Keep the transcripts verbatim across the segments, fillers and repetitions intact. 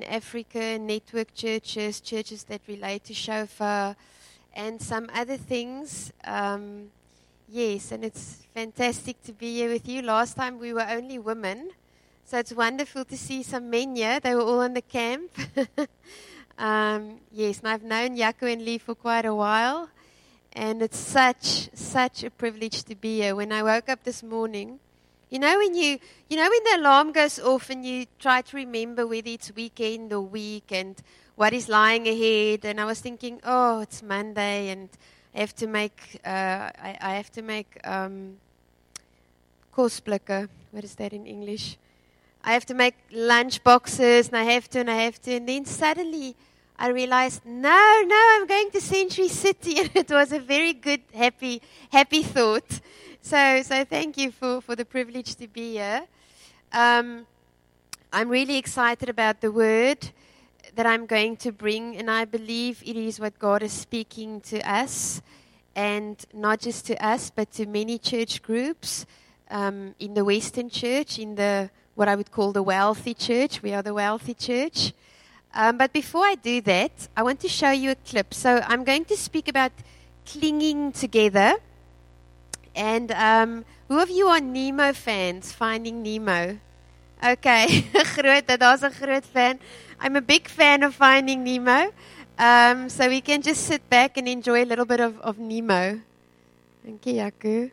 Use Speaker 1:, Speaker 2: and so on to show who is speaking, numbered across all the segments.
Speaker 1: Africa, network churches, churches that relate to shofar, and some other things. Um, yes, and it's fantastic to be here with you. Last time we were only women, so it's wonderful to see some men here. They were all in the camp. um, yes, and I've known Jaco and Lee for quite a while, and it's such, such a privilege to be here. When I woke up this morning, You know when you, you know when the alarm goes off and you try to remember whether it's weekend or week and what is lying ahead. And I was thinking, oh, it's Monday and I have to make, uh, I, I have to make um, kosblikke. What is that in English? I have to make lunch boxes and I have to and I have to. And then suddenly I realized, no, no, I'm going to Century City. And it was a very good, happy, happy thought. So, so thank you for, for the privilege to be here. Um, I'm really excited about the word that I'm going to bring, and I believe it is what God is speaking to us, and not just to us, but to many church groups um, in the Western Church, in the what I would call the wealthy church. We are the wealthy church. Um, but before I do that, I want to show you a clip. So I'm going to speak about clinging together. And um, who of you are Nemo fans? Finding Nemo. Okay, groot, daar's 'n groot fan. I'm a big fan of Finding Nemo. Um, so we can just sit back and enjoy a little bit of, of Nemo. Thank you, Jaco.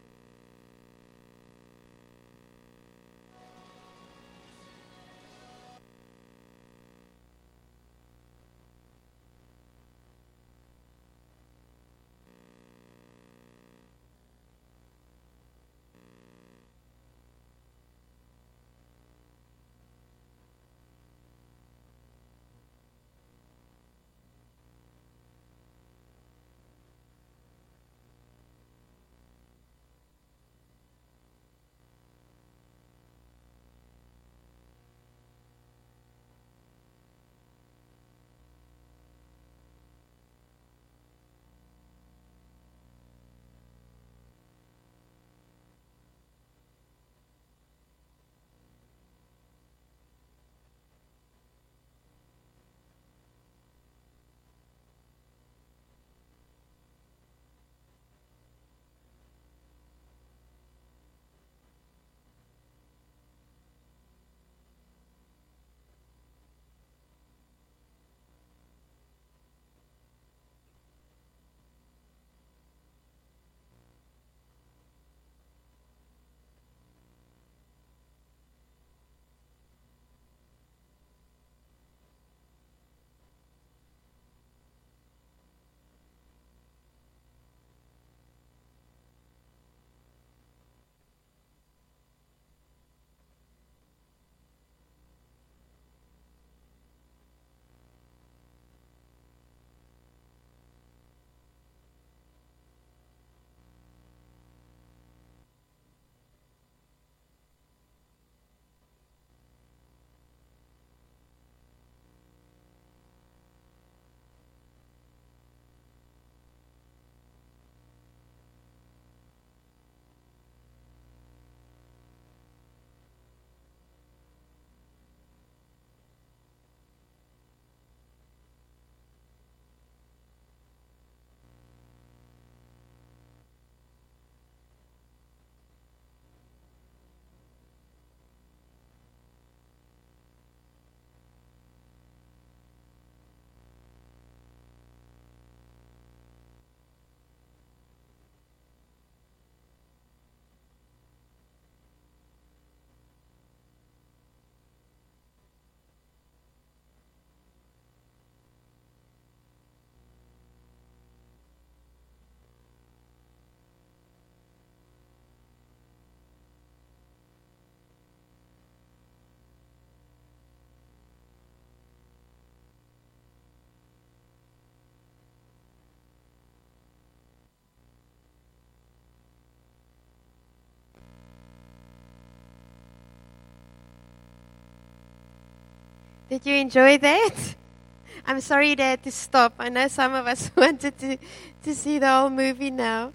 Speaker 1: Did you enjoy that? I'm sorry they had to stop. I know some of us wanted to, to see the whole movie now.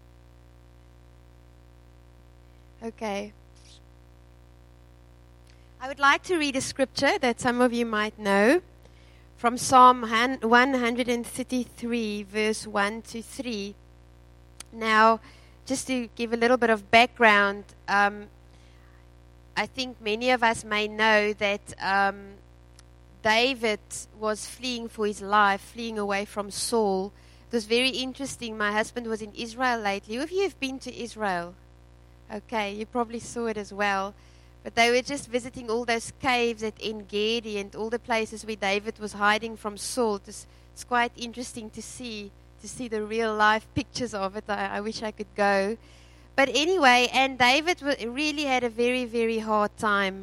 Speaker 1: Okay. I would like to read a scripture that some of you might know from Psalm one thirty-three, verse one to three. Now, just to give a little bit of background, um, I think many of us may know that um, David was fleeing for his life, fleeing away from Saul. It was very interesting. My husband was in Israel lately. Who of you have been to Israel? Okay, you probably saw it as well. But they were just visiting all those caves at En-Gedi and all the places where David was hiding from Saul. It was, it's quite interesting to see, to see the real life pictures of it. I, I wish I could go. But anyway, and David w- really had a very, very hard time.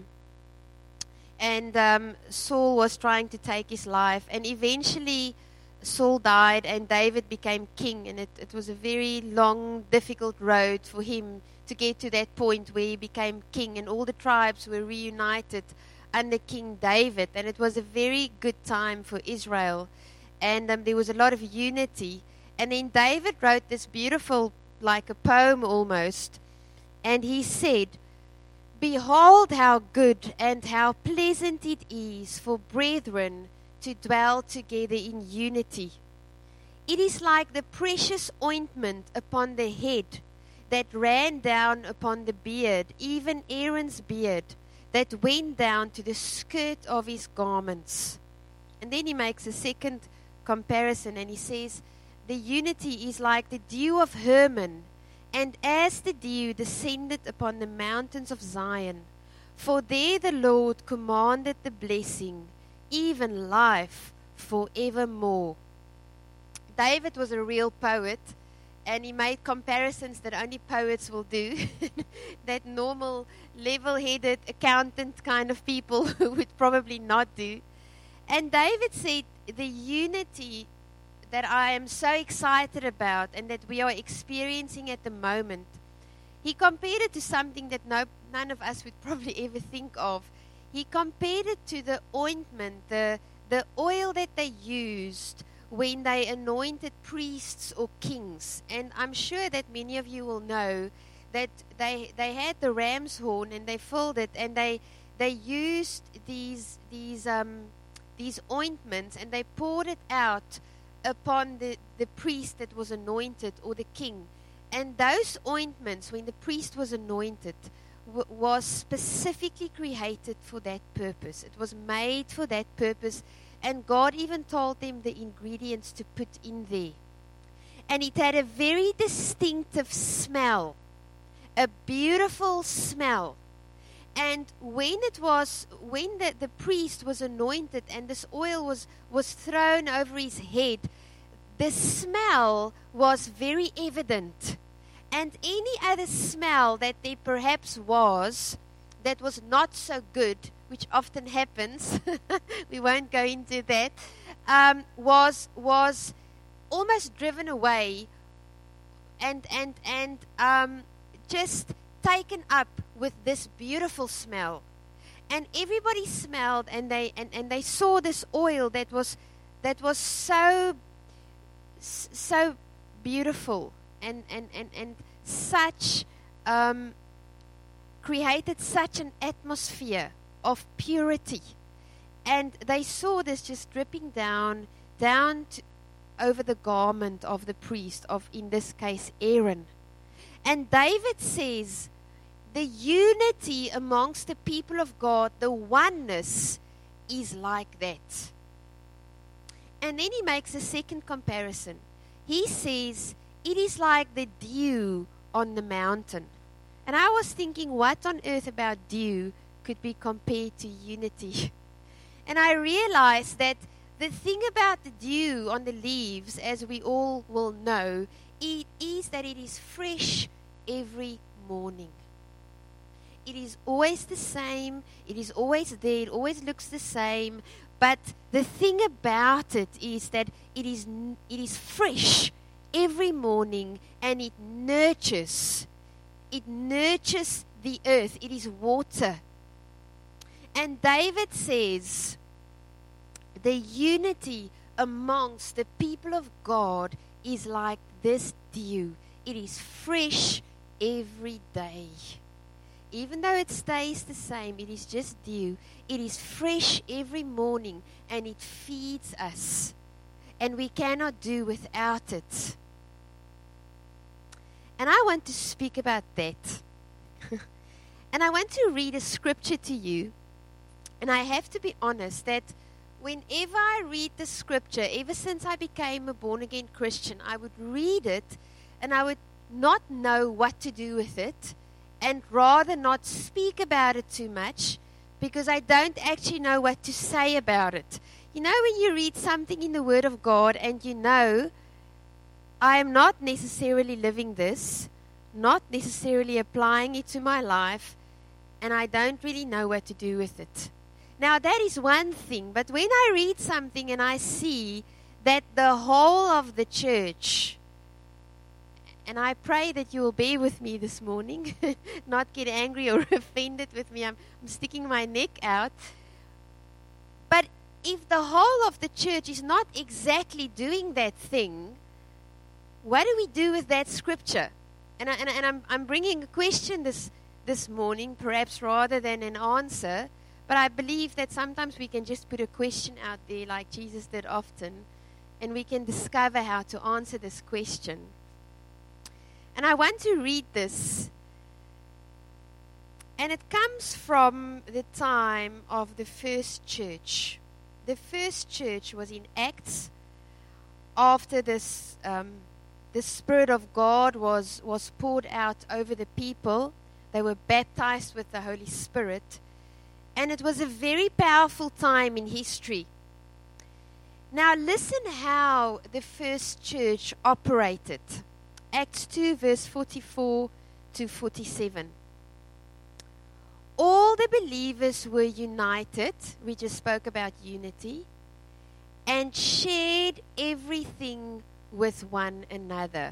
Speaker 1: And um, Saul was trying to take his life. And eventually Saul died and David became king. And it, it was a very long, difficult road for him to get to that point where he became king, and all the tribes were reunited under King David, and it was a very good time for Israel, and um, there was a lot of unity. And then David wrote this beautiful, like a poem almost, and he said, "Behold how good and how pleasant it is for brethren to dwell together in unity. It is like the precious ointment upon the head that ran down upon the beard, even Aaron's beard, that went down to the skirt of his garments." And then he makes a second comparison, and he says, "The unity is like the dew of Hermon, and as the dew descended upon the mountains of Zion. For there the Lord commanded the blessing, even life forevermore." David was a real poet. And he made comparisons that only poets will do, that normal, level-headed, accountant kind of people would probably not do. And David said, the unity that I am so excited about and that we are experiencing at the moment, he compared it to something that no, none of us would probably ever think of. He compared it to the ointment, the, the oil that they used when they anointed priests or kings. And I'm sure that many of you will know that they they had the ram's horn and they filled it, and they they used these these um these ointments, and they poured it out upon the, the priest that was anointed, or the king. And those ointments, when the priest was anointed, w- was specifically created for that purpose. It was made for that purpose. And God even told them the ingredients to put in there. And it had a very distinctive smell, a beautiful smell. And when it was, when the, the priest was anointed and this oil was, was thrown over his head, the smell was very evident. And any other smell that there perhaps was that was not so good, which often happens, we won't go into that, um, was was almost driven away and and and um, just taken up with this beautiful smell. And everybody smelled, and they and, and they saw this oil that was that was so so beautiful and and and, and such um, created such an atmosphere of purity. And they saw this just dripping down down to, over the garment of the priest, of, in this case, Aaron. And David says the unity amongst the people of God, the oneness, is like that. And then he makes a second comparison. He says it is like the dew on the mountain. And I was thinking, what on earth about dew could be compared to unity? And I realized that the thing about the dew on the leaves, as we all will know, it is that it is fresh every morning. It is always the same. It is always there. It always looks the same. But the thing about it is that it is it is fresh every morning, and it nurtures. It nurtures the earth. It is water. And David says the unity amongst the people of God is like this dew. It is fresh every day. even though it stays the same, it is just dew. It is fresh every morning, and it feeds us. And we cannot do without it. And I want to speak about that. And I want to read a scripture to you. And I have to be honest that whenever I read the scripture, ever since I became a born-again Christian, I would read it and I would not know what to do with it, and rather not speak about it too much, because I don't actually know what to say about it. You know, when you read something in the Word of God and you know, I am not necessarily living this, not necessarily applying it to my life, and I don't really know what to do with it. Now, that is one thing, but when I read something and I see that the whole of the church, and I pray that you will be with me this morning, not get angry or offended with me. I'm, I'm sticking my neck out. But if the whole of the church is not exactly doing that thing, what do we do with that scripture? And, I, and, I, and I'm, I'm bringing a question this, this morning, perhaps rather than an answer. But I believe that sometimes we can just put a question out there like Jesus did often, and we can discover how to answer this question. And I want to read this. And it comes from the time of the first church. The first church was in Acts. After this, um, the Spirit of God was, was poured out over the people. They were baptized with the Holy Spirit. And it was a very powerful time in history. Now listen how the first church operated. Acts two, verse forty-four to forty-seven. All the believers were united, we just spoke about unity, and shared everything with one another.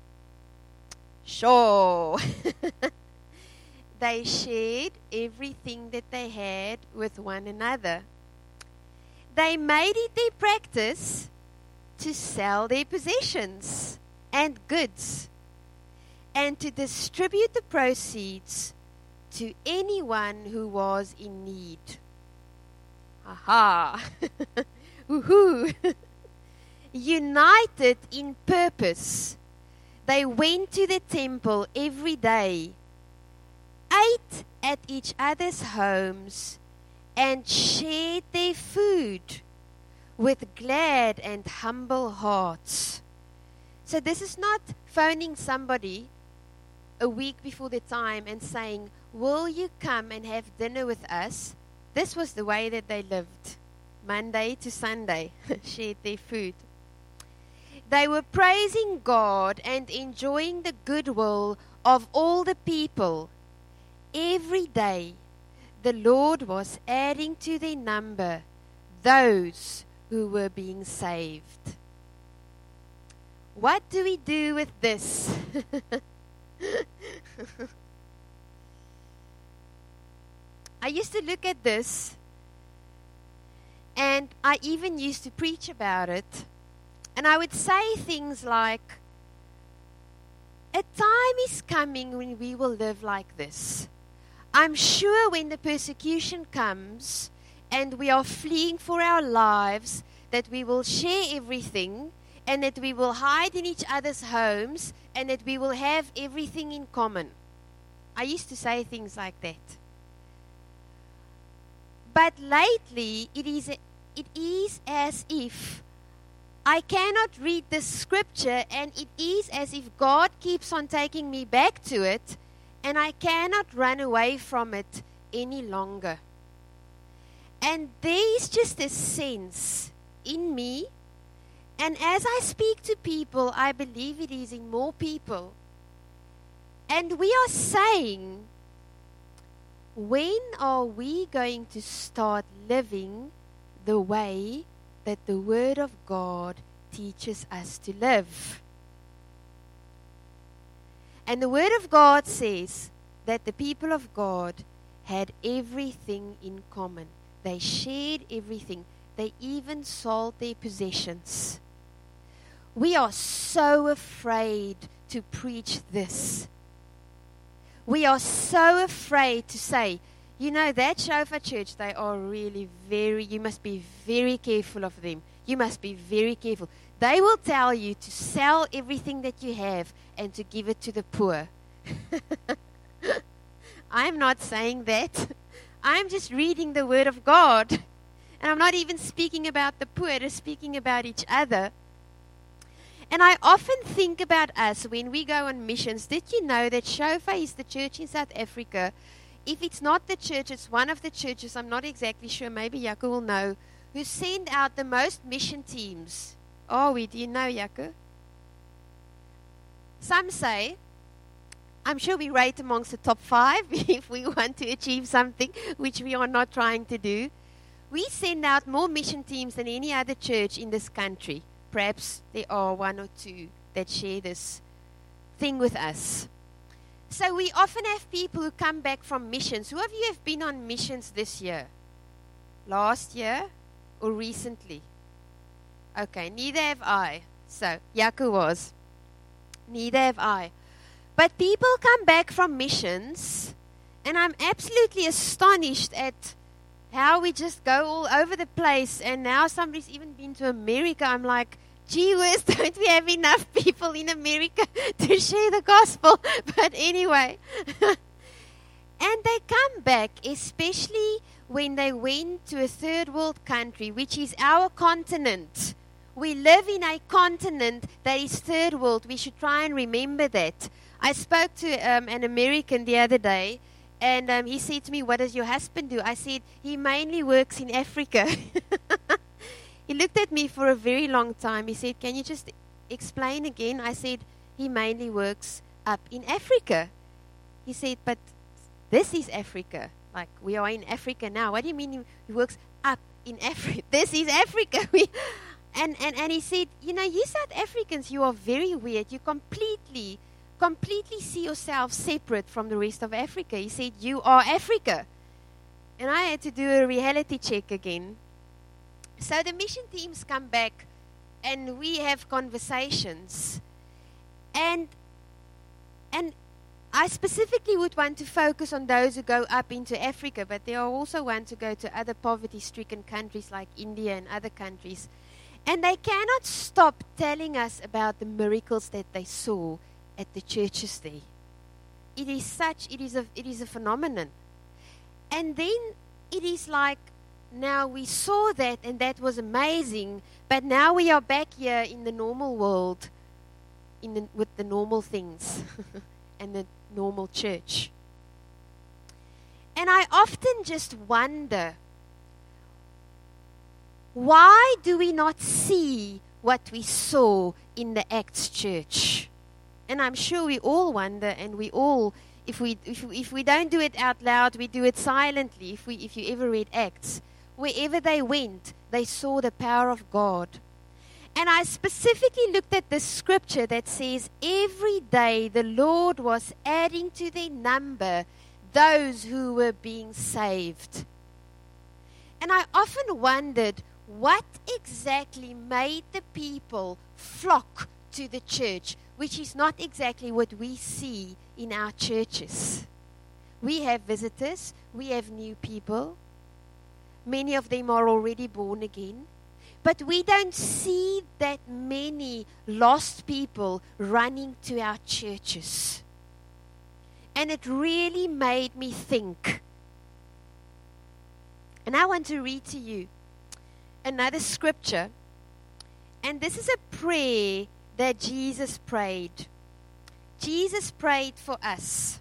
Speaker 1: Sure. They shared everything that they had with one another. They made it their practice to sell their possessions and goods, and to distribute the proceeds to anyone who was in need. Aha! Woohoo! United in purpose, they went to the temple every day, ate at each other's homes, and shared their food with glad and humble hearts. So this is not phoning somebody a week before the time and saying, will you come and have dinner with us? This was the way that they lived. Monday to Sunday, shared their food. They were praising God and enjoying the goodwill of all the people. Every day, the Lord was adding to their number those who were being saved. What do we do with this? I used to look at this, and I even used to preach about it, and I would say things like, a time is coming when we will live like this. I'm sure when the persecution comes and we are fleeing for our lives, that we will share everything, and that we will hide in each other's homes, and that we will have everything in common. I used to say things like that. But lately, it is, it is as if I cannot read the scripture, and it is as if God keeps on taking me back to it, and I cannot run away from it any longer. And there is just a sense in me, and as I speak to people, I believe it is in more people. And we are saying, when are we going to start living the way that the Word of God teaches us to live? And the Word of God says that the people of God had everything in common. They shared everything. They even sold their possessions. We are so afraid to preach this. we are so afraid to say, you know, that Shofar Church, they are really very, you must be very careful of them. You must be very careful. They will tell you to sell everything that you have and to give it to the poor. I'm not saying that. I'm just reading the Word of God. And I'm not even speaking about the poor, I'm speaking about each other. And I often think about us when we go on missions. Did you know that Shofar is the church in South Africa? If it's not the church, it's one of the churches, I'm not exactly sure, maybe Jaco will know, who send out the most mission teams. Oh, we do you know, Jaco? Some say, I'm sure we rate amongst the top five if we want to achieve something, which we are not trying to do. We send out more mission teams than any other church in this country. Perhaps there are one or two that share this thing with us. So we often have people who come back from missions. Who of you have been on missions this year? Last year or recently? Okay, neither have I. So, Jaco was. Neither have I. But people come back from missions, and I'm absolutely astonished at how we just go all over the place, and now somebody's even been to America. I'm like, gee whiz, don't we have enough people in America to share the gospel? But anyway. And they come back, especially when they went to a third world country, which is our continent. We live in a continent that is third world. We should try and remember that. I spoke to um, an American the other day, and um, he said to me, what does your husband do? I said, he mainly works in Africa. He looked at me for a very long time. He said, can you just explain again? I said, he mainly works up in Africa. He said, but this is Africa. Like, we are in Africa now. What do you mean he, he works up in Africa? This is Africa. We, and, and, and he said, you know, you South Africans, you are very weird. You completely... completely see yourself separate from the rest of Africa. He said, you are Africa. And I had to do a reality check again. So the mission teams come back and we have conversations. And and I specifically would want to focus on those who go up into Africa, but there are also ones who go to other poverty-stricken countries like India and other countries. And they cannot stop telling us about the miracles that they saw at the churches there. It is such, it is a, it is a phenomenon. And then it is like, now we saw that and that was amazing, but now we are back here in the normal world in the, with the normal things and the normal church. And I often just wonder, why do we not see what we saw in the Acts church? And I'm sure we all wonder, and we all, if we if, if we don't do it out loud, we do it silently. If we if you ever read Acts, wherever they went, they saw the power of God. And I specifically looked at the scripture that says, every day the Lord was adding to their number those who were being saved. And I often wondered, what exactly made the people flock to the church, which is not exactly what we see in our churches. We have visitors, we have new people. Many of them are already born again. But we don't see that many lost people running to our churches. And it really made me think. And I want to read to you another scripture. And this is a prayer that Jesus prayed. Jesus prayed for us.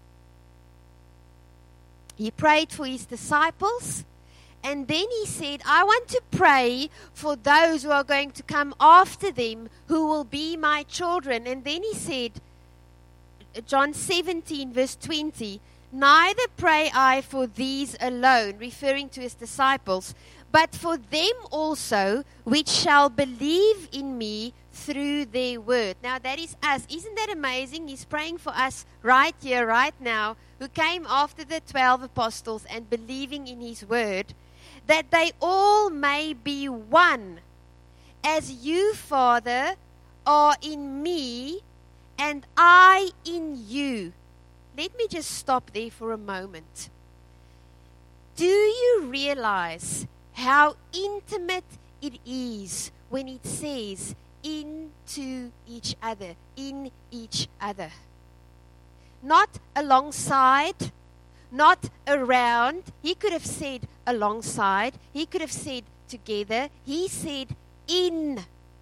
Speaker 1: He prayed for his disciples. And then he said, I want to pray for those who are going to come after them, who will be my children. And then he said, John seventeen, verse twenty, neither pray I for these alone, referring to his disciples, but for them also which shall believe in me through their word. Now that is us. Isn't that amazing? He's praying for us right here, right now, who came after the twelve apostles and believing in his word, that they all may be one, as you, Father, are in me, and I in you, let me just stop there for a moment. Do you realize how intimate it is when it says into each other, in each other? Not alongside, not around. He could have said alongside. He could have said together. He said in.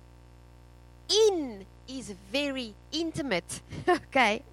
Speaker 1: In is very intimate. Okay.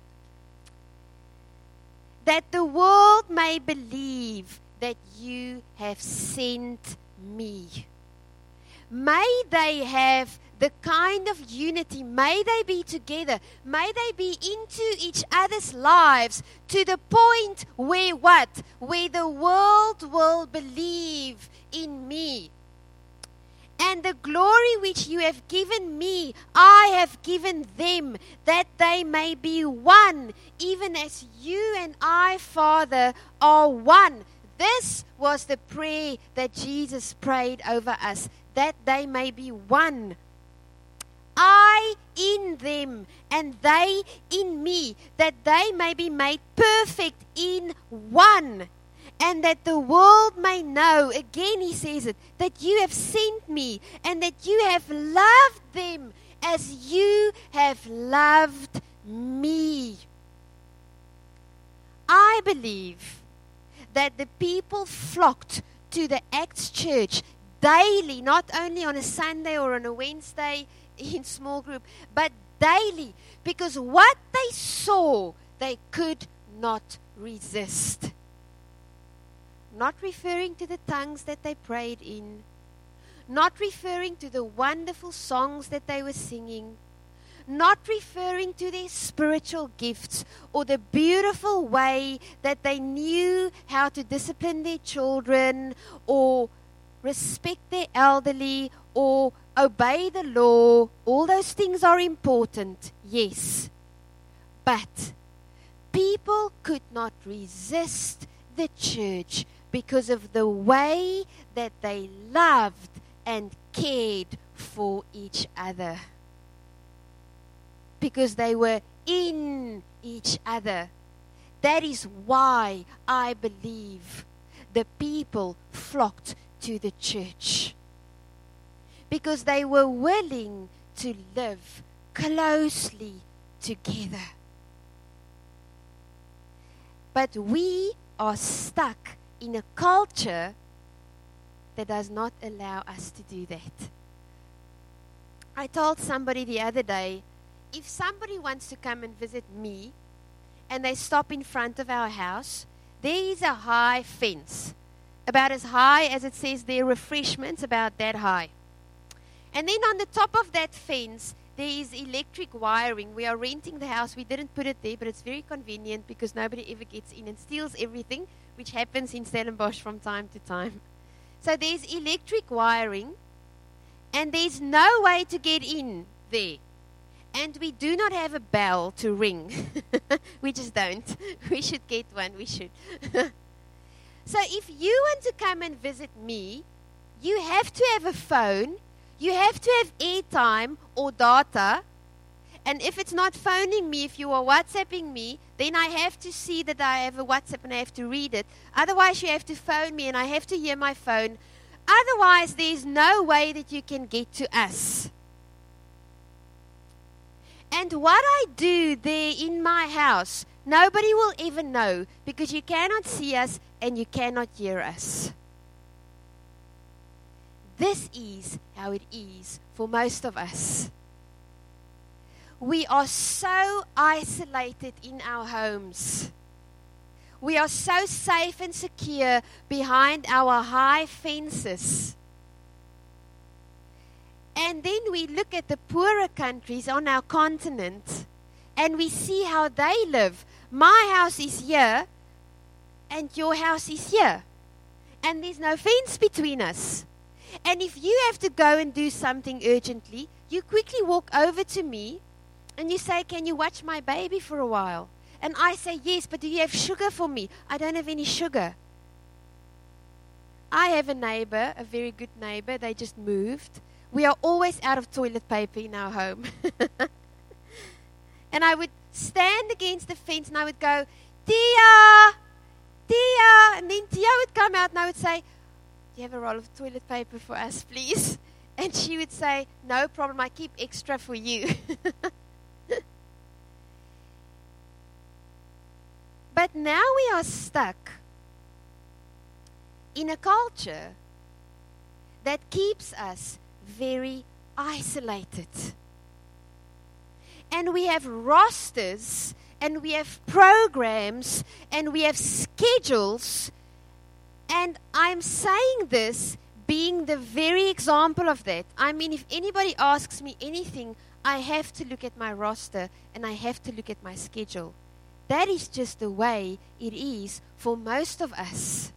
Speaker 1: That the world may believe that you have sent me. May they have the kind of unity, may they be together, may they be into each other's lives to the point where what? Where the world will believe in me. And the glory which you have given me, I have given them, that they may be one, even as you and I, Father, are one. This was the prayer that Jesus prayed over us, that they may be one. I in them, and they in me, that they may be made perfect in one. And that the world may know, again he says it, that you have sent me, and that you have loved them as you have loved me. I believe that the people flocked to the Acts church daily, not only on a Sunday or on a Wednesday in small group, but daily, because what they saw, they could not resist. Not referring to the tongues that they prayed in, not referring to the wonderful songs that they were singing, not referring to their spiritual gifts or the beautiful way that they knew how to discipline their children or respect their elderly or obey the law. All those things are important, yes. But people could not resist the church because of the way that they loved and cared for each other. Because they were in each other. That is why I believe the people flocked to the church. Because they were willing to live closely together. But we are stuck in a culture that does not allow us to do that. I told somebody the other day, if somebody wants to come and visit me and they stop in front of our house, there is a high fence, about as high as it says there, refreshments, about that high. And then on the top of that fence, there is electric wiring. We are renting the house. We didn't put it there, but it's very convenient because nobody ever gets in and steals everything, which happens in Stellenbosch from time to time. So there's electric wiring, and there's no way to get in there. And we do not have a bell to ring. We just don't. We should get one. We should. So if you want to come and visit me, you have to have a phone. You have to have airtime or data. And if it's not phoning me, if you are WhatsApping me, then I have to see that I have a WhatsApp and I have to read it. Otherwise, you have to phone me and I have to hear my phone. Otherwise, there's no way that you can get to us. And what I do there in my house, nobody will ever know because you cannot see us and you cannot hear us. This is how it is for most of us. We are so isolated in our homes. We are so safe and secure behind our high fences. And then we look at the poorer countries on our continent and we see how they live. My house is here and your house is here. And there's no fence between us. And if you have to go and do something urgently, you quickly walk over to me and you say, can you watch my baby for a while? And I say, yes, but do you have sugar for me? I don't have any sugar. I have a neighbor, a very good neighbor. They just moved. We are always out of toilet paper in our home. And I would stand against the fence and I would go, Tia, Tia. And then Tia would come out and I would say, do you have a roll of toilet paper for us, please? And she would say, no problem, I keep extra for you. But now we are stuck in a culture that keeps us very isolated. And we have rosters, and we have programs, and we have schedules. And I'm saying this being the very example of that. I mean, if anybody asks me anything, I have to look at my roster, and I have to look at my schedule. That is just the way it is for most of us.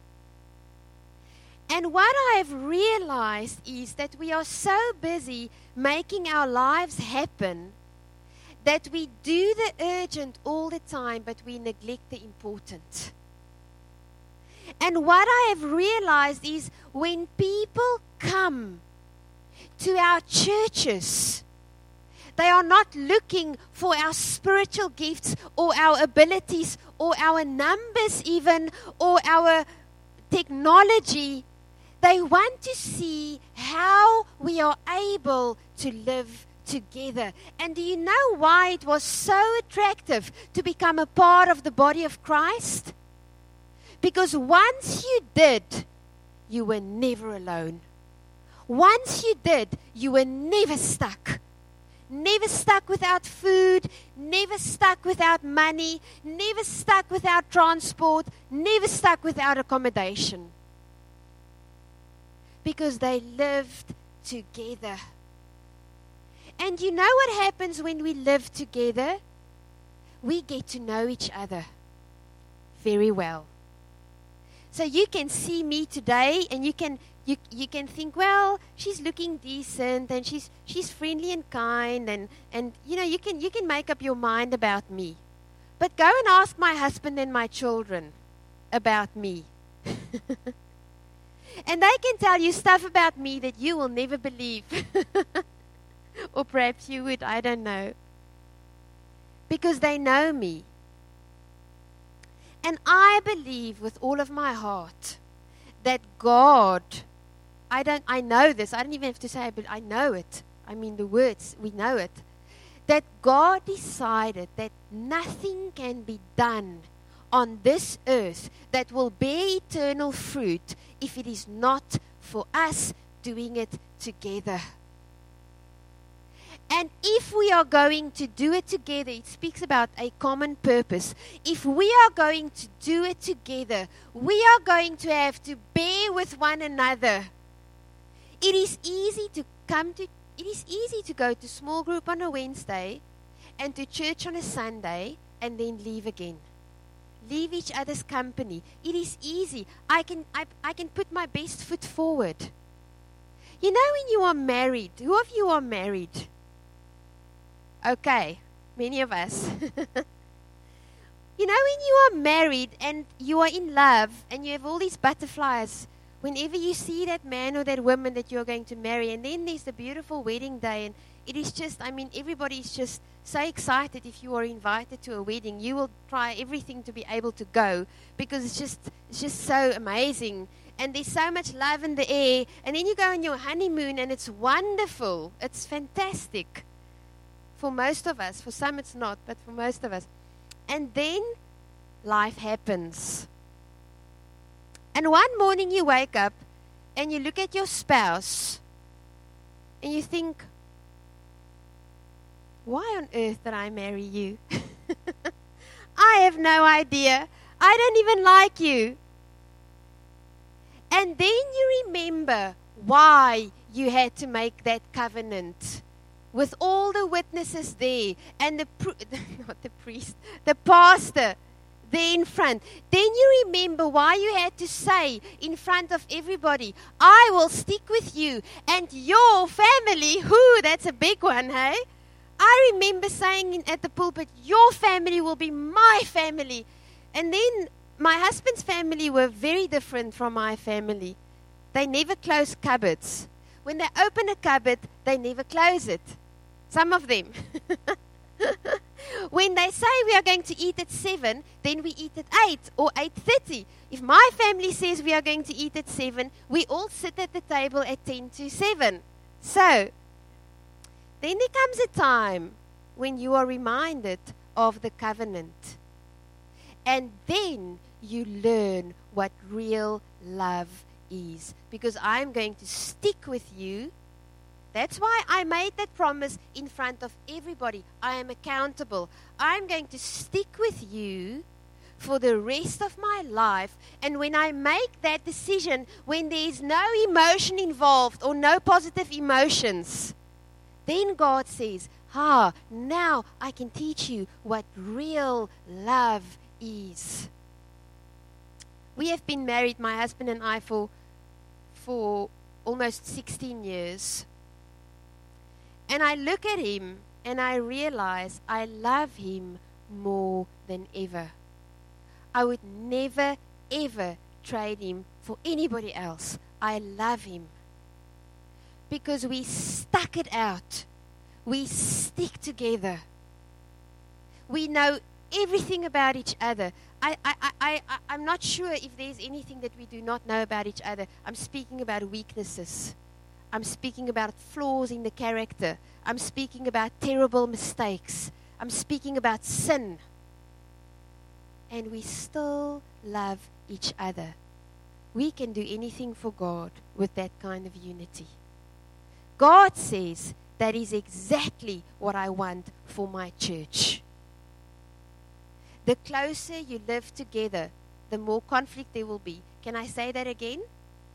Speaker 1: And what I have realized is that we are so busy making our lives happen that we do the urgent all the time, but we neglect the important. And what I have realized is when people come to our churches, they are not looking for our spiritual gifts or our abilities or our numbers even or our technology. They want to see how we are able to live together. And do you know why it was so attractive to become a part of the body of Christ? Because once you did, you were never alone. Once you did, you were never stuck. Never stuck without food, never stuck without money, never stuck without transport, never stuck without accommodation. Because they lived together. And you know what happens when we live together? We get to know each other very well. So you can see me today and you can you you can think, well, she's looking decent and she's she's friendly and kind and, and you know you can you can make up your mind about me. But go and ask my husband and my children about me. And they can tell you stuff about me that you will never believe. Or perhaps you would, I don't know. Because they know me. And I believe with all of my heart that God, I don't, I know this, I don't even have to say it, but I know it. I mean the words, we know it. That God decided that nothing can be done on this earth that will bear eternal fruit if it is not for us doing it together. And if we are going to do it together, it speaks about a common purpose. If we are going to do it together, we are going to have to bear with one another. It is easy to come to, it is easy to go to small group on a Wednesday and to church on a Sunday and then leave again. Leave each other's company. It is easy. I can, I, I can put my best foot forward. You know when you are married, who of you are married? Okay, many of us. You know when you are married and you are in love and you have all these butterflies whenever you see that man or that woman that you're going to marry, and then there's the beautiful wedding day, and it is just, I mean, everybody is just so excited if you are invited to a wedding. You will try everything to be able to go because it's just, it's just so amazing. And there's so much love in the air. And then you go on your honeymoon and it's wonderful. It's fantastic. For most of us. For some it's not, but for most of us. And then life happens. And one morning you wake up and you look at your spouse and you think, why on earth did I marry you? I have no idea. I don't even like you. And then you remember why you had to make that covenant with all the witnesses there and the pr- not the priest, the pastor there in front. Then you remember why you had to say in front of everybody, I will stick with you and your family. Whoo, that's a big one, hey? I remember saying in, at the pulpit, your family will be my family. And then my husband's family were very different from my family. They never close cupboards. When they open a cupboard, they never close it. Some of them. When they say we are going to eat at seven, then we eat at eight or eight thirty. If my family says we are going to eat at seven, we all sit at the table at ten to seven. So, then there comes a time when you are reminded of the covenant. And then you learn what real love is. Because I'm going to stick with you. That's why I made that promise in front of everybody. I am accountable. I'm going to stick with you for the rest of my life. And when I make that decision, when there is no emotion involved or no positive emotions, then God says, ah, now I can teach you what real love is. We have been married, my husband and I, for, for almost sixteen years. And I look at him and I realize I love him more than ever. I would never, ever trade him for anybody else. I love him. Because we stuck it out. We stick together. We know everything about each other. I, I, I, I, I'm not sure if there's anything that we do not know about each other. I'm speaking about weaknesses. I'm speaking about flaws in the character. I'm speaking about terrible mistakes. I'm speaking about sin. And we still love each other. We can do anything for God with that kind of unity. God says that is exactly what I want for my church. The closer you live together, the more conflict there will be. Can I say that again?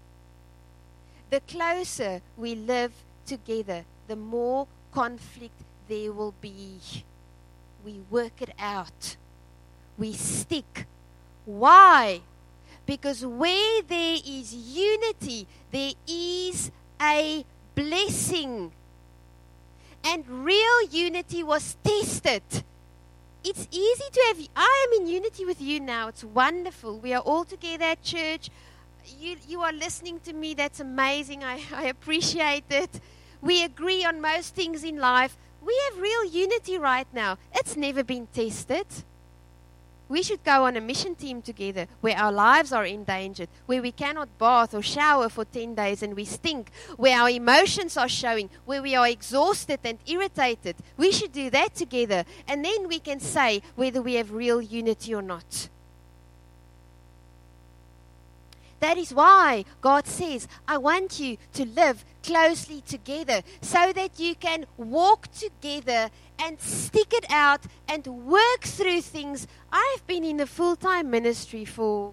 Speaker 1: The closer we live together, the more conflict there will be. We work it out. We stick. Why? Because where there is unity, there is a blessing. And real unity was tested. It's easy to have. I am in unity with you now. It's wonderful. We are all together at church. You, you are listening to me. That's amazing. I, I appreciate it. We agree on most things in life. We have real unity right now. It's never been tested. We should go on a mission team together where our lives are endangered, where we cannot bath or shower for ten days and we stink, where our emotions are showing, where we are exhausted and irritated. We should do that together, and then we can say whether we have real unity or not. That is why God says, I want you to live closely together so that you can walk together and stick it out and work through things. I've been in the full-time ministry for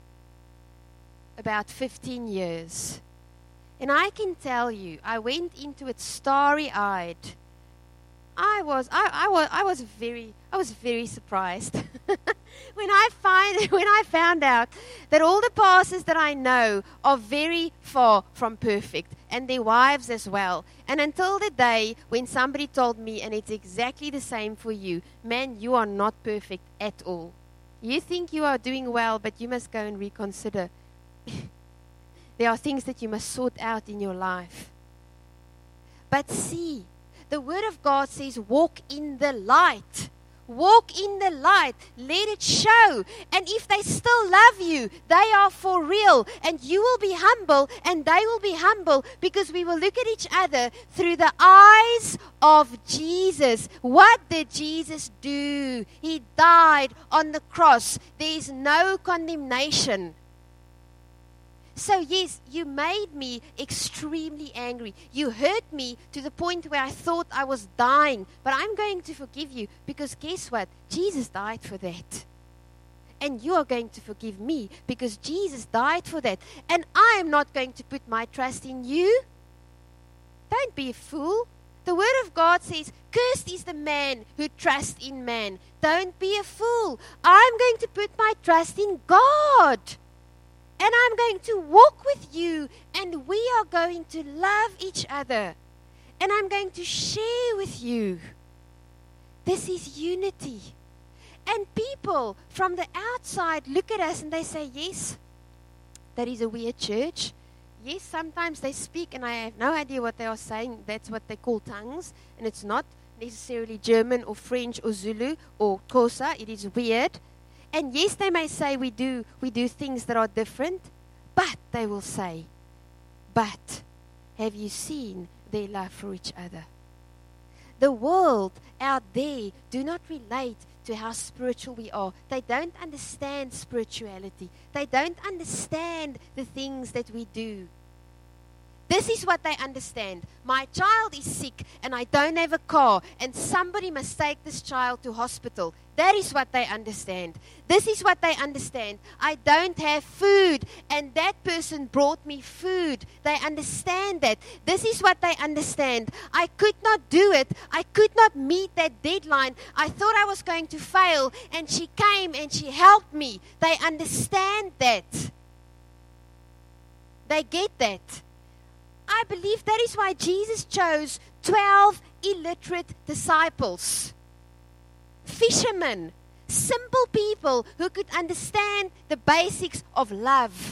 Speaker 1: about fifteen years. And I can tell you, I went into it starry-eyed. I was, I, I was, I was very, I was very surprised when I find, when I found out that all the pastors that I know are very far from perfect, and their wives as well. And until the day when somebody told me, and it's exactly the same for you, man, you are not perfect at all. You think you are doing well, but you must go and reconsider. There are things that you must sort out in your life. But see, the Word of God says, walk in the light. Walk in the light. Let it show. And if they still love you, they are for real. And you will be humble, and they will be humble, because we will look at each other through the eyes of Jesus. What did Jesus do? He died on the cross. There is no condemnation. So yes, you made me extremely angry. You hurt me to the point where I thought I was dying. But I'm going to forgive you, because guess what? Jesus died for that. And you are going to forgive me because Jesus died for that. And I am not going to put my trust in you. Don't be a fool. The Word of God says, cursed is the man who trusts in man. Don't be a fool. I'm going to put my trust in God. And I'm going to walk with you, and we are going to love each other. And I'm going to share with you. This is unity. And people from the outside look at us and they say, yes, that is a weird church. Yes, sometimes they speak and I have no idea what they are saying. That's what they call tongues. And it's not necessarily German or French or Zulu or Xhosa. It is weird. And yes, they may say we do we do things that are different, but they will say, but have you seen their love for each other? The world out there do not relate to how spiritual we are. They don't understand spirituality. They don't understand the things that we do. This is what they understand. My child is sick and I don't have a car and somebody must take this child to hospital. That is what they understand. This is what they understand. I don't have food and that person brought me food. They understand that. This is what they understand. I could not do it. I could not meet that deadline. I thought I was going to fail and she came and she helped me. They understand that. They get that. I believe that is why Jesus chose twelve illiterate disciples. Fishermen, simple people who could understand the basics of love.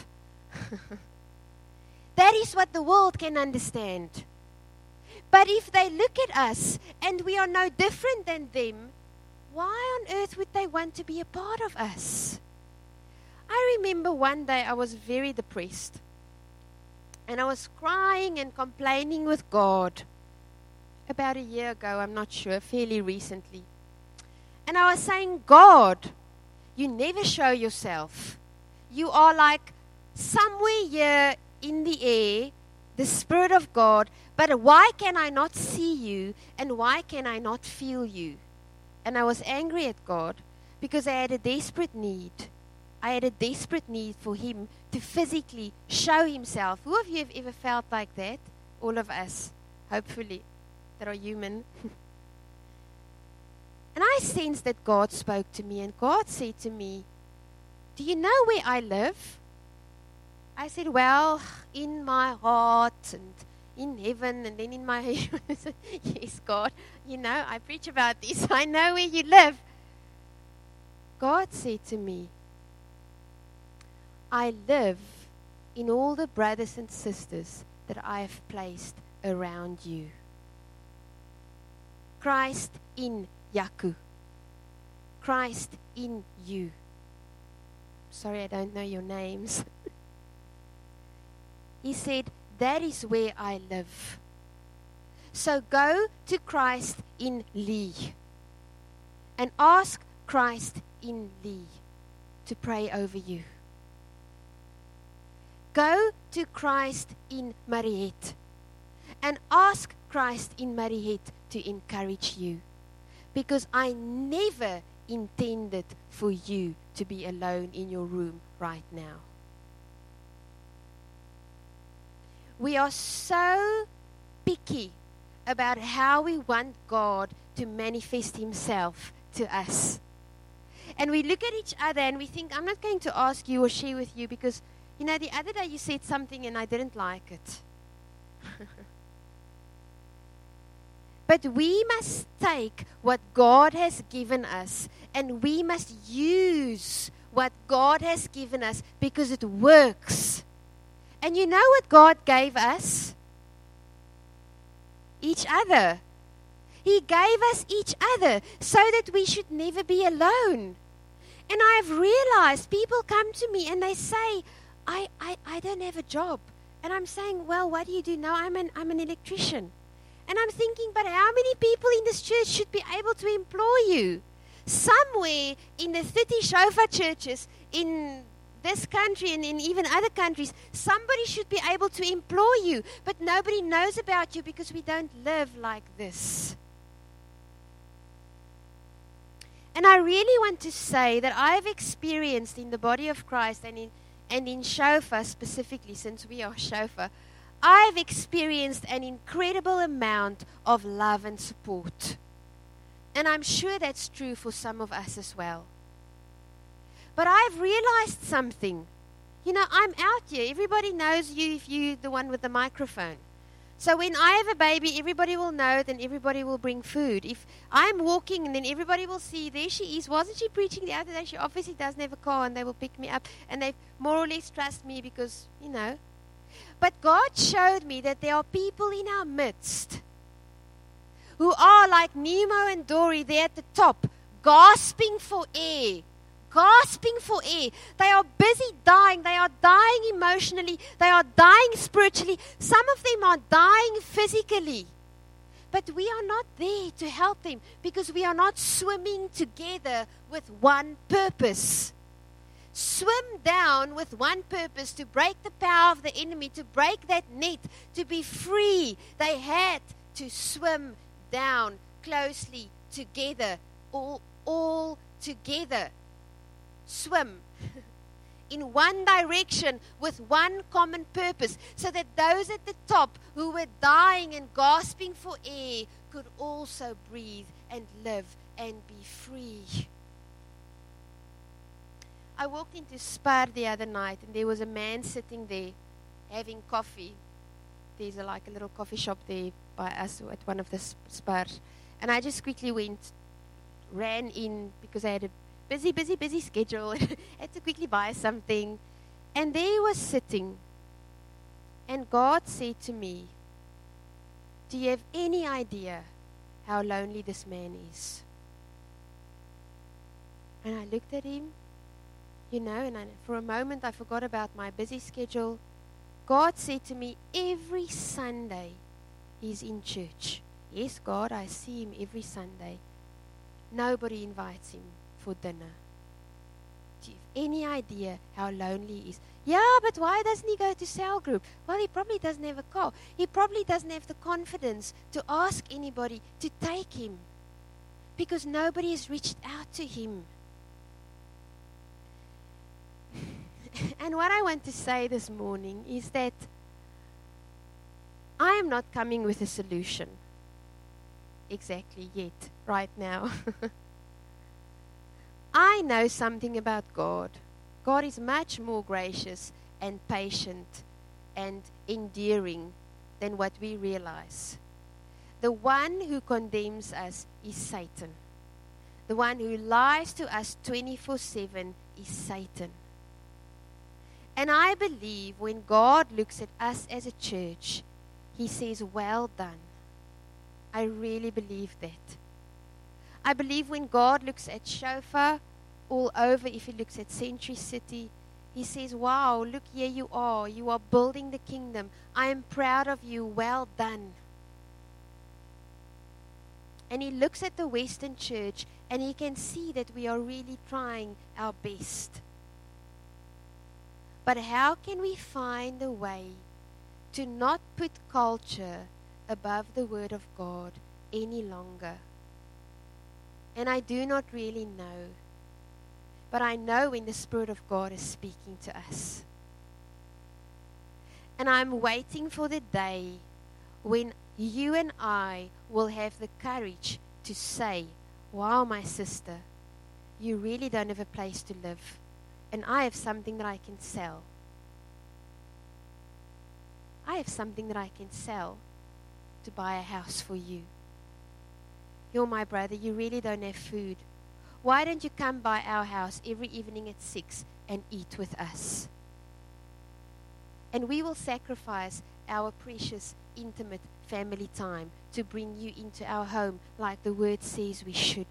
Speaker 1: That is what the world can understand. But if they look at us and we are no different than them, why on earth would they want to be a part of us? I remember one day I was very depressed. And I was crying and complaining with God about a year ago, I'm not sure, fairly recently. And I was saying, God, you never show yourself. You are like somewhere here in the air, the Spirit of God, but why can I not see you and why can I not feel you? And I was angry at God because I had a desperate need. I had a desperate need for Him to physically show Himself. Who of you have ever felt like that? All of us, hopefully, that are human. And I sensed that God spoke to me, and God said to me, do you know where I live? I said, well, in my heart and in heaven and then in my yes, God, you know, I preach about this. I know where you live. God said to me, I live in all the brothers and sisters that I have placed around you. Christ in Yaku. Christ in you. Sorry, I don't know your names. He said, that is where I live. So go to Christ in Lee and ask Christ in Lee to pray over you. Go to Christ in Mariette and ask Christ in Mariette to encourage you. Because I never intended for you to be alone in your room right now. We are so picky about how we want God to manifest Himself to us. And we look at each other and we think, I'm not going to ask you or share with you because, you know, the other day you said something and I didn't like it. But we must take what God has given us and we must use what God has given us because it works. And you know what God gave us? Each other. He gave us each other so that we should never be alone. And I've realized people come to me and they say, I, I, I don't have a job. And I'm saying, well, what do you do now? I'm an, I'm an electrician. And I'm thinking, but how many people in this church should be able to employ you? Somewhere in the thirty Shofar churches in this country and in even other countries, somebody should be able to employ you. But nobody knows about you because we don't live like this. And I really want to say that I've experienced in the body of Christ and in, and in Shofar specifically, since we are Shofar, I've experienced an incredible amount of love and support. And I'm sure that's true for some of us as well. But I've realized something. You know, I'm out here. Everybody knows you if you're the one with the microphone. So when I have a baby, everybody will know, then everybody will bring food. If I'm walking, and then everybody will see, there she is. Wasn't she preaching the other day? She obviously doesn't have a car, and they will pick me up. And they more or less trust me because, you know. But God showed me that there are people in our midst who are like Nemo and Dory there at the top, gasping for air. Gasping for air. They are busy dying. They are dying emotionally. They are dying spiritually. Some of them are dying physically. But we are not there to help them because we are not swimming together with one purpose. Swim down with one purpose, to break the power of the enemy, to break that net, to be free. They had to swim down closely together, all, all together. Swim in one direction with one common purpose, so that those at the top who were dying and gasping for air could also breathe and live and be free. I walked into Spar the other night, and there was a man sitting there having coffee. There's a, like a little coffee shop there by us at one of the Spars. And I just quickly went, ran in because I had a busy, busy, busy schedule. Had to quickly buy something. And there he was sitting. And God said to me, do you have any idea how lonely this man is? And I looked at him, you know, and I, for a moment I forgot about my busy schedule. God said to me, every Sunday he's in church. Yes, God, I see him every Sunday. Nobody invites him for dinner. Do you have any idea how lonely he is? Yeah, but why doesn't he go to cell group? Well, he probably doesn't have a car. He probably doesn't have the confidence to ask anybody to take him because nobody has reached out to him. And what I want to say this morning is that I am not coming with a solution exactly yet, right now. I know something about God. God is much more gracious and patient and endearing than what we realize. The one who condemns us is Satan. The one who lies to us twenty-four seven is Satan. And I believe when God looks at us as a church, He says, well done. I really believe that. I believe when God looks at Shofar all over, if He looks at Century City, He says, wow, look, here you are. You are building the kingdom. I am proud of you. Well done. And He looks at the Western church and He can see that we are really trying our best. But how can we find a way to not put culture above the Word of God any longer? And I do not really know. But I know when the Spirit of God is speaking to us. And I'm waiting for the day when you and I will have the courage to say, wow, my sister, you really don't have a place to live. And I have something that I can sell. I have something that I can sell to buy a house for you. You're my brother. You really don't have food. Why don't you come by our house every evening at six and eat with us? And we will sacrifice our precious, intimate family time to bring you into our home like the Word says we should.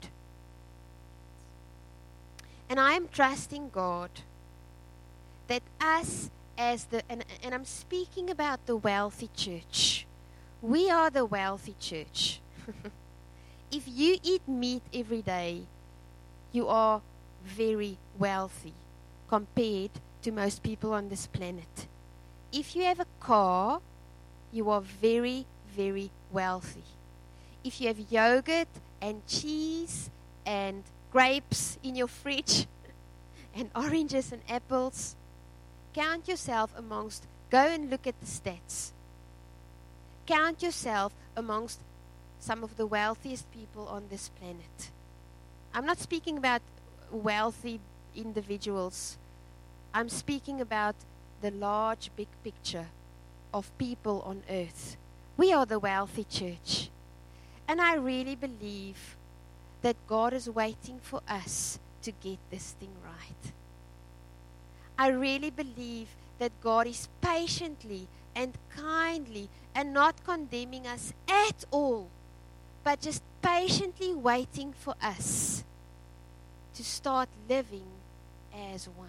Speaker 1: And I am trusting God that us as the, and, and I'm speaking about the wealthy church. We are the wealthy church. If you eat meat every day, you are very wealthy compared to most people on this planet. If you have a car, you are very, very wealthy. If you have yogurt and cheese and grapes in your fridge and oranges and apples, count yourself amongst, go and look at the stats. Count yourself amongst some of the wealthiest people on this planet. I'm not speaking about wealthy individuals. I'm speaking about the large, big picture of people on earth. We are the wealthy church. And I really believe that God is waiting for us to get this thing right. I really believe that God is patiently and kindly and not condemning us at all but just patiently waiting for us to start living as one.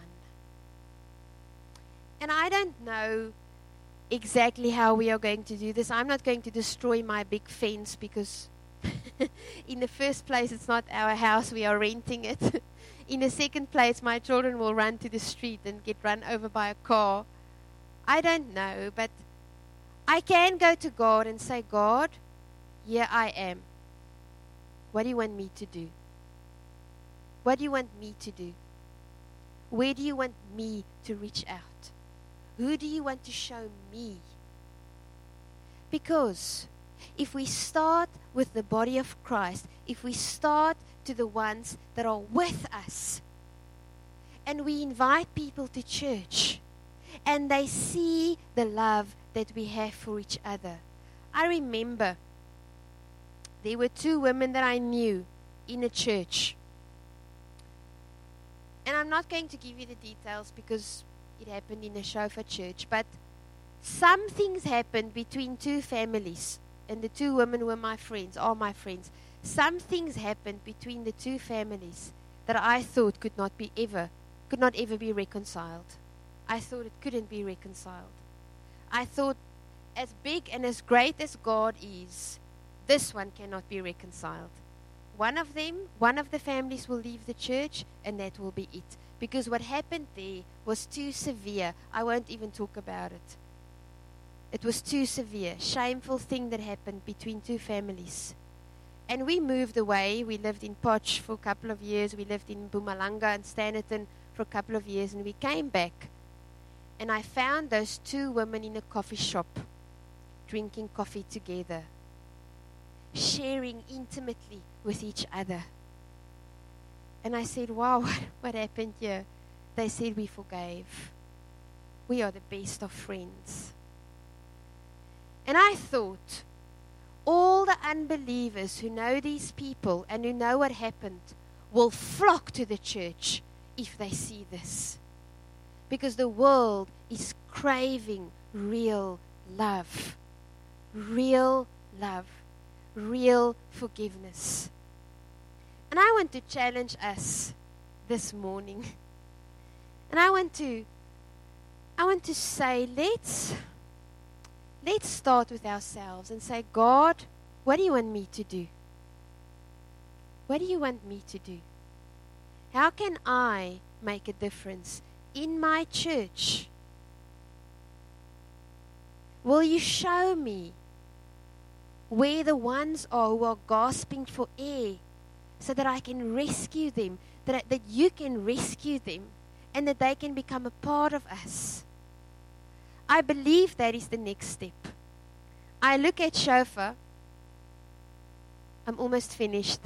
Speaker 1: And I don't know exactly how we are going to do this. I'm not going to destroy my big fence because in the first place it's not our house, we are renting it. In the second place, my children will run to the street and get run over by a car. I don't know, but I can go to God and say, God, here I am. What do you want me to do? What do you want me to do? Where do you want me to reach out? Who do you want to show me? Because if we start with the body of Christ, if we start to the ones that are with us, and we invite people to church, and they see the love that we have for each other. I remember there were two women that I knew in a church. And I'm not going to give you the details because it happened in a Shofar church, but some things happened between two families, and the two women were my friends, are my friends. Some things happened between the two families that I thought could not be ever, could not ever be reconciled. I thought it couldn't be reconciled. I thought, as big and as great as God is, this one cannot be reconciled. One of them, one of the families will leave the church, and that will be it. Because what happened there was too severe. I won't even talk about it. It was too severe. Shameful thing that happened between two families. And we moved away. We lived in Potch for a couple of years. We lived in Mpumalanga and Standerton for a couple of years. And we came back. And I found those two women in a coffee shop, drinking coffee together, sharing intimately with each other. And I said, wow, what, what happened here? They said, we forgave. We are the best of friends. And I thought, all the unbelievers who know these people and who know what happened will flock to the church if they see this. Because the world is craving real love. Real love. Real forgiveness. And I want to challenge us this morning. And I want to I want to say, let's let's start with ourselves and say, God, what do you want me to do? What do you want me to do? How can I make a difference in my church? Will you show me where the ones are who are gasping for air, so that I can rescue them, that, I, that you can rescue them, and that they can become a part of us? I believe that is the next step. I look at Shofar. I'm almost finished.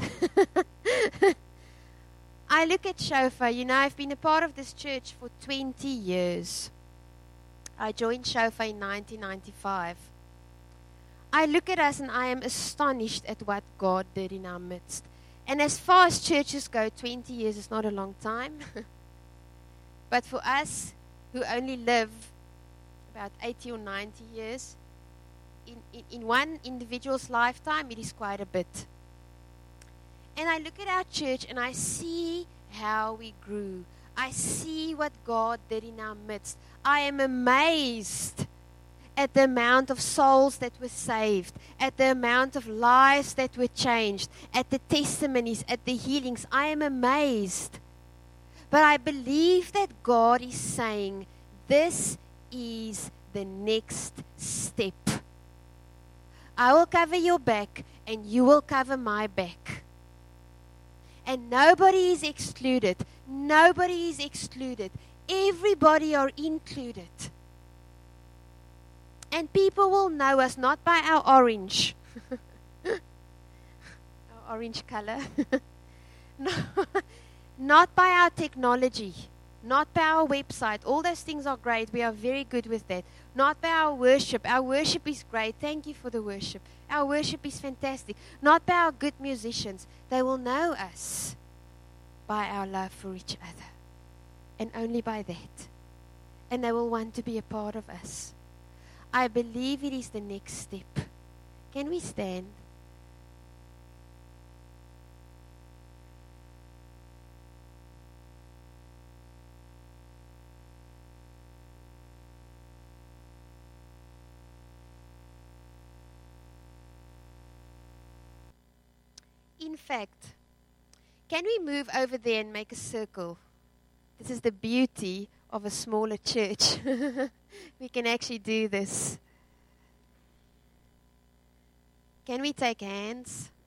Speaker 1: I look at Shofar. You know, I've been a part of this church for twenty years. I joined Shofar in nineteen ninety-five. I look at us and I am astonished at what God did in our midst. And as far as churches go, twenty years is not a long time. But for us who only live about eighty or ninety years, in, in, in one individual's lifetime, it is quite a bit. And I look at our church and I see how we grew. I see what God did in our midst. I am amazed at the amount of souls that were saved, at the amount of lives that were changed, at the testimonies, at the healings. I am amazed. But I believe that God is saying, this is the next step. I will cover your back and you will cover my back. And nobody is excluded. Nobody is excluded. Everybody are included. And people will know us not by our orange. Our orange color. No, not by our technology. Not by our website. All those things are great. We are very good with that. Not by our worship. Our worship is great. Thank you for the worship. Our worship is fantastic. Not by our good musicians. They will know us by our love for each other. And only by that. And they will want to be a part of us. I believe it is the next step. Can we stand? in fact, can we move over there and make a circle? This is the beauty of a smaller church. We can actually do this. Can we take hands?